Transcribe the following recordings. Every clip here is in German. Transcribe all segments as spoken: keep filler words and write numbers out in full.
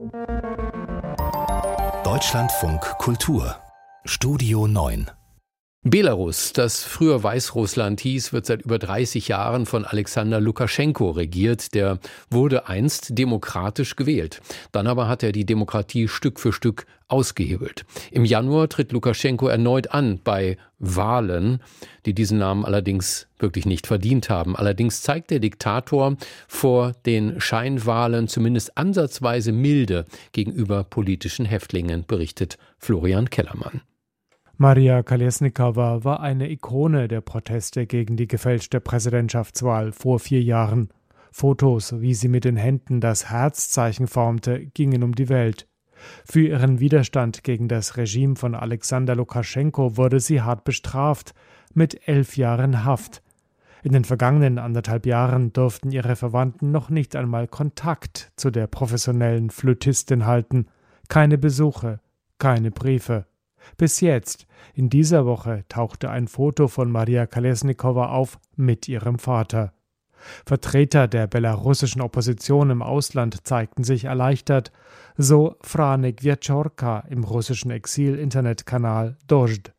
Deutschlandfunk Kultur Studio neun. Belarus, das früher Weißrussland hieß, wird seit über dreißig Jahren von Alexander Lukaschenko regiert. Der wurde einst demokratisch gewählt. Dann aber hat er die Demokratie Stück für Stück ausgehebelt. Im Januar tritt Lukaschenko erneut an bei Wahlen, die diesen Namen allerdings wirklich nicht verdient haben. Allerdings zeigt der Diktator vor den Scheinwahlen zumindest ansatzweise Milde gegenüber politischen Häftlingen, berichtet Florian Kellermann. Maria Kolesnikova war eine Ikone der Proteste gegen die gefälschte Präsidentschaftswahl vor vier Jahren. Fotos, wie sie mit den Händen das Herzzeichen formte, gingen um die Welt. Für ihren Widerstand gegen das Regime von Alexander Lukaschenko wurde sie hart bestraft, mit elf Jahren Haft. In den vergangenen anderthalb Jahren durften ihre Verwandten noch nicht einmal Kontakt zu der professionellen Flötistin halten. Keine Besuche, keine Briefe. Bis jetzt, in dieser Woche, tauchte ein Foto von Maria Kolesnikova auf mit ihrem Vater. Vertreter der belarussischen Opposition im Ausland zeigten sich erleichtert, so Franek Wieczorka im russischen Exil-Internetkanal Dozhd.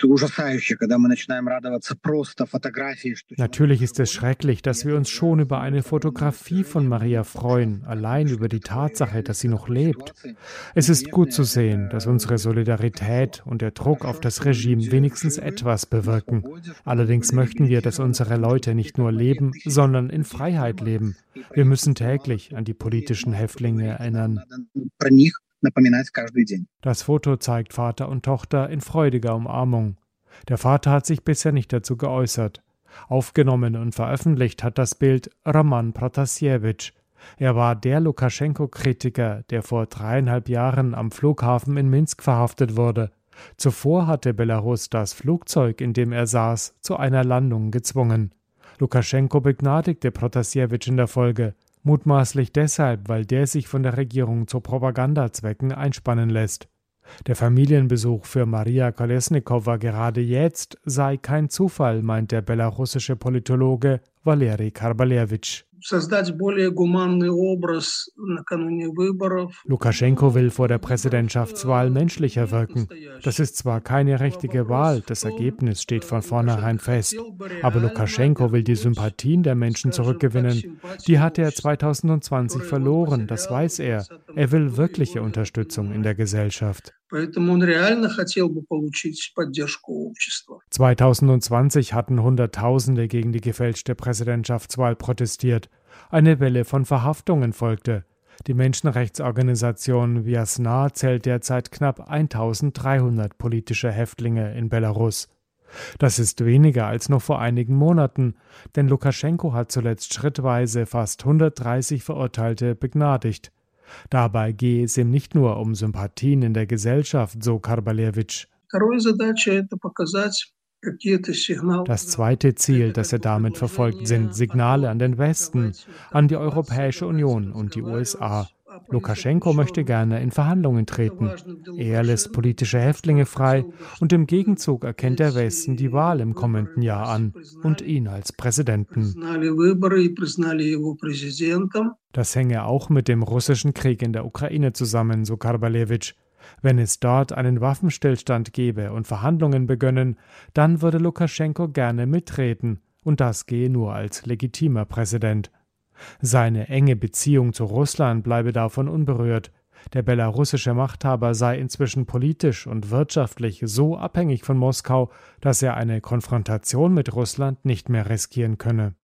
Natürlich ist es schrecklich, dass wir uns schon über eine Fotografie von Maria freuen, allein über die Tatsache, dass sie noch lebt. Es ist gut zu sehen, dass unsere Solidarität und der Druck auf das Regime wenigstens etwas bewirken. Allerdings möchten wir, dass unsere Leute nicht nur leben, sondern in Freiheit leben. Wir müssen täglich an die politischen Häftlinge erinnern. Das Foto zeigt Vater und Tochter in freudiger Umarmung. Der Vater hat sich bisher nicht dazu geäußert. Aufgenommen und veröffentlicht hat das Bild Roman Protasiewicz. Er war der Lukaschenko-Kritiker, der vor dreieinhalb Jahren am Flughafen in Minsk verhaftet wurde. Zuvor hatte Belarus das Flugzeug, in dem er saß, zu einer Landung gezwungen. Lukaschenko begnadigte Protasiewicz in der Folge. Mutmaßlich deshalb, weil der sich von der Regierung zu Propagandazwecken einspannen lässt. Der Familienbesuch für Maria Kolesnikova gerade jetzt sei kein Zufall, meint der belarussische Politologe Valeri Karbalewitsch. Lukaschenko will vor der Präsidentschaftswahl menschlicher wirken. Das ist zwar keine richtige Wahl, das Ergebnis steht von vornherein fest. Aber Lukaschenko will die Sympathien der Menschen zurückgewinnen. Die hat er zwanzig zwanzig verloren, das weiß er. Er will wirkliche Unterstützung in der Gesellschaft. zwanzig zwanzig hatten Hunderttausende gegen die gefälschte Präsidentschaftswahl protestiert. Eine Welle von Verhaftungen folgte. Die Menschenrechtsorganisation Viasna zählt derzeit knapp eintausenddreihundert politische Häftlinge in Belarus. Das ist weniger als noch vor einigen Monaten, denn Lukaschenko hat zuletzt schrittweise fast hundertdreißig Verurteilte begnadigt. Dabei gehe es ihm nicht nur um Sympathien in der Gesellschaft, so Karbalewitsch. Das zweite Ziel, das er damit verfolgt, sind Signale an den Westen, an die Europäische Union und die U S A. Lukaschenko möchte gerne in Verhandlungen treten. Er lässt politische Häftlinge frei und im Gegenzug erkennt der Westen die Wahl im kommenden Jahr an und ihn als Präsidenten. Das hänge auch mit dem russischen Krieg in der Ukraine zusammen, so Karbalewitsch. Wenn es dort einen Waffenstillstand gäbe und Verhandlungen begönnen, dann würde Lukaschenko gerne mitreden, und das gehe nur als legitimer Präsident. Seine enge Beziehung zu Russland bleibe davon unberührt. Der belarussische Machthaber sei inzwischen politisch und wirtschaftlich so abhängig von Moskau, dass er eine Konfrontation mit Russland nicht mehr riskieren könne.